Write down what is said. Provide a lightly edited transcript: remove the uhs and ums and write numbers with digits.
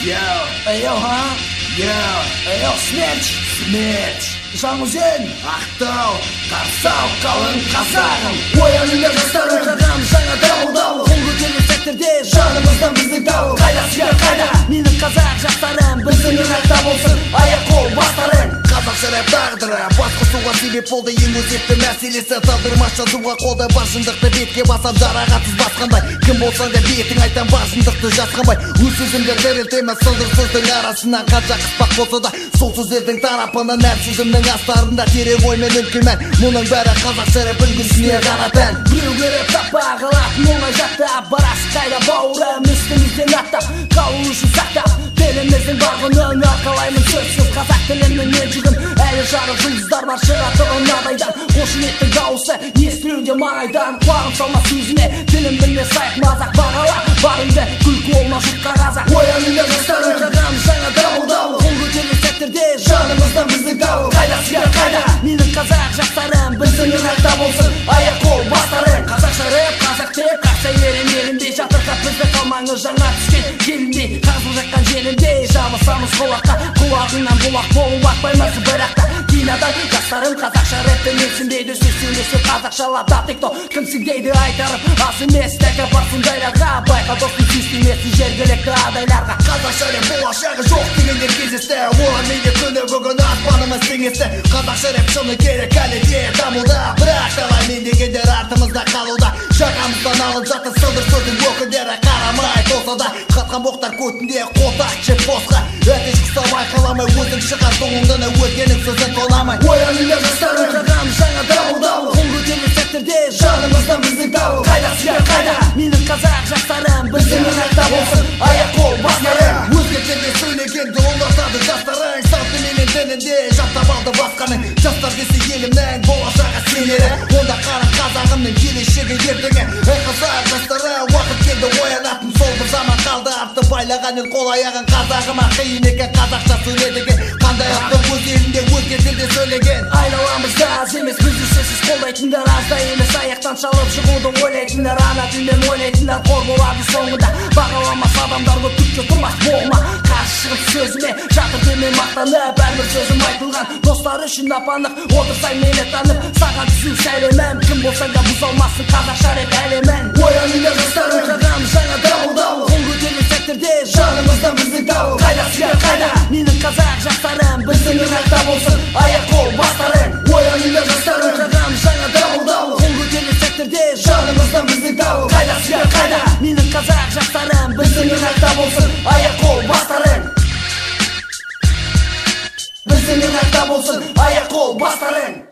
Смерч, Жаңғызен, Ақтау, Қарсау, қалың қазағым. Ояныңдар жастарым, қағам жаңа дауыл. Қол көтерген сәттерде жанымыздан біздің дауыл. Қайдасыңдар қайда, менің қазақ жастарым, біздің ырақта болсын, аяқ-қол бастарың. Қазақша рэп тағдыры, бас қосуға себеп болды ең өзекті мәселесі. Талдырмаш жазуға қолда бар шындықты бетке басам, жарағатсыз басқандай. Кім болсаң да бетің айтам бар шындықты жазғанбай. Өз сөзімді дірілтемін сылдыр сөздің арасынан, қанша қыспақ болса да сол сөздердің тарапынан әр сөзімнің астарында терең ой мен үлкен. Мұның бәрі қазақша рэп үлгісіне ғана тән. Біреуге рэп таппа қалатын оңай жаттап, барасың қайда бауырым үстімізден аттап, қалу үшін сақтап тіліміздің барғынын арқалаймын сөзсіз. Қазақ тілімнің мен жүгін әлі жарық жұлдыздар бар шығатығын адайдан. Қошеметтің дауысы естілуде маңайдан. Құлағым салма сөзіне, тілім білме сайық мазақ. Бағала барыңды күлкі олма жұртқа қазақ. Ояныңдар жастарым, қағам жаңа дауыл. Қол көтерген сәттерде жанымыздан біздің дауыл. Қайдасыңдар қайда, менің қазақ жастарым, біздің ырақта болсын, аяқ-қол бастарың. Қазақша рэп, қазақ тек қақса ерін-еріндей жатырқап бізді қалмаңыз жаңа түскен келіндей. Қазыл жаққан желіндей жабысамыз құлаққа, құлағыңнан бұлақ болып атпаймыз бірақта. Кинадан жастарым қазақша рэпті менсінбейді, сөз сөйлесе қазақшалада текто кімсің дейді айтарып, аз емес тәкі барсындайларға. Байқа достың сүйістемесін жергілікті адайларға. Қазақша рэп болашағы жоқ дегендер кезесті, олар менде күні бүгін аспанымыз теңесті. Қазақша рэп шыны керек әлі де дамуда, бірақ талай мен дегендер артымызда қалуда. Жағамыздан алып жатыр сылдыр сөздің өкілдері, қарамай толса да қатқан боқтар көтінде қотақ жеп босқа. Әтеш қыстамай қаламай өзің шығар соңыңдыны өзгенің сөзін тонамай. Ояныңдар жастарым, қағам жаңа дауыл. Қол көтерген сәттерде жанымыздан біздің дауыл. Қайдасыңдар қайда, менің қазақ жастарым, біздің ырақта болсын, аяқ-қол бастарың. Өзгертерде сөйлегенді оңдатады жастарың, салты менен дінінде жаттап алды басқаның. Жастар десе елімнің болашағы сенері, онда қарым қазағымның келешегі ертеңі. Қазақ жастары уақыт келді оянатын, сол бір заман қалды артты байлаған ел қол аяғын. Қазағыма қиын екен қазақша сөйледіген, қандай атты өз елінде өзге тілде сөйлеген. Айналамызда аз емес бізді сөзсіз қолдайтындар, аз да емес аяқтан шалып шығуды ойлайтындар. Ана тілмен ойлайтындар қор болады соңында, бағаламас адамдар көп түкке тұрмас болма. Қарсы шығып сөзіме жатыр демен мақтанып, әрбір сөзім айтылған достар үшін апанық. Отырсаң мені танып, саған түсу сәлемім, кім болсаң да бұза алмассың қазақша рэп әлемін. Ояныңдар жастарым, қағам жаңа дауыл. Қол көтерген сәттерде жанымыздан біздің дауыл. Қайдасыңдар қайда, менің қазақ жастарым, біздің ырақта болсын, аяқ-қол бастарың. Ояныңдар жастарым, қағам жаңа дауыл. Қол көтерген сәттерде жанымыздан біздің дауыл. Қайдасыңдар қайда, менің қазақ жастарым, біздің ырақта болсын, аяқ-қол бастарың. Біздің ырақта болсын, аяқ-қол бастарың.